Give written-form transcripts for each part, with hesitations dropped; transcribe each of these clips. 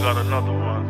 got another one.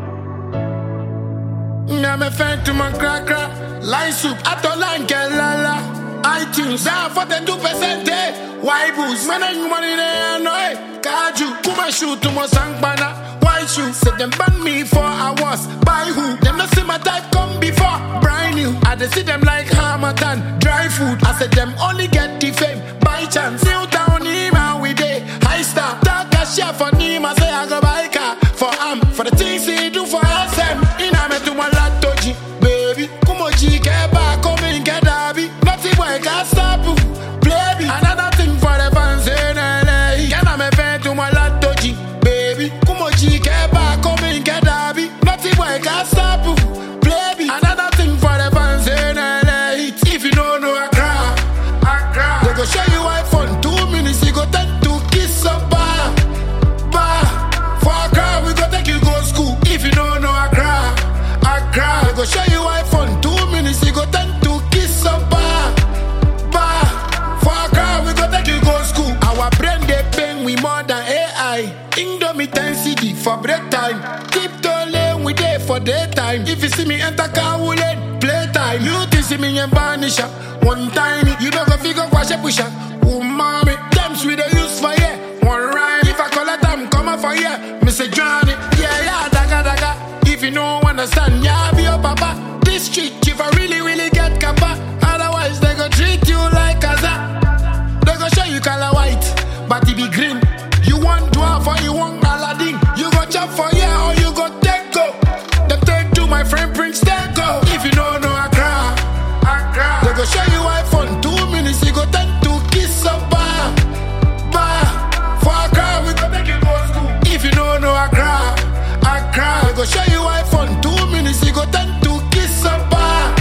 I'm a fan to my crack. Line soup, Atolan, Kelala. iTunes, down 42%. Why boost? Man, I'm money there, no. Kaju, Kuma shoot to my sangbana. Why shoot? Said them ban me for hours. By who? Them not see my type come before. Brand new. I dey see them like Hamatan. Dry food. I said them only get the fame by chance. New town, Nima, we day. High star. Talk a share for Nima. Say I go buy car. For for the things he do for SM. In a me to my latoji. Baby, Kumoji, get back, come in, get Abby. Nothing boy can stop you. Baby, another thing for the fans in LA. Can I me fan to my latoji? Baby, Kumoji, get back, come in, get Abby. Nothing boy can stop you. Baby, another thing for the fans in LA. If you don't know, I cry. They go show you iPhone 2 minutes, you go tend to kiss a bar. For a car, we go take you go school. If you don't know, I cry. They go show you iPhone 2 minutes, you go tend to kiss a bar. For a car, we go take you go school. Our brain they bang we more than AI. Indomie 10 CD for break time. Tiptoe lane we there for daytime. If you see me enter car, we let playtime. You think see me and vanisher. One time, you don't go figure wash a pusher. Oh mommy, times we the use for yeah. One rhyme, if I call it time, come up for yeah. Mr. Johnny, yeah, daga. If you don't understand, yeah, be your papa. This street, if I really get kappa. Otherwise, they go treat you like Kaza. They go show you color white, but it be green. You want dwarf or you want Aladdin. You go chop for yeah or you go take go. They take to my friend Prince, take go. If you don't know, I cry. They go show you iPhone 2 minutes, you go tend to kiss a bar. For a car, we go take you go school. If you don't know, I cry. They go show you iPhone 2 minutes, you go tend to kiss a bar.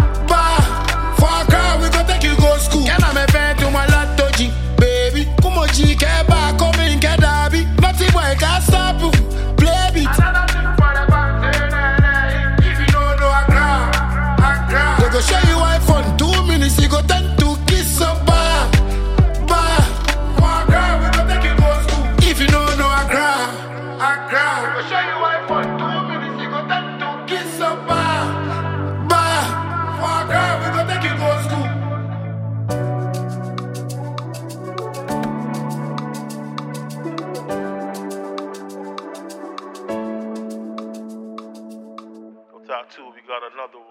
For a car, we go take you go school. Can I me fan to my latoji? Baby, Kumoji, get back, come in, get Abby. Nothing boy can stop you. Baby, another thing for the fans in LA. If you don't know, I cry. They go show you iPhone 2 minutes, you go tend to kiss a bar. For a car, we go take you go school. If you don't know, I cry. They go show you iPhone 2 minutes, you go tend to kiss a bar. For a car, we go take you go school. Go top two, we got another one.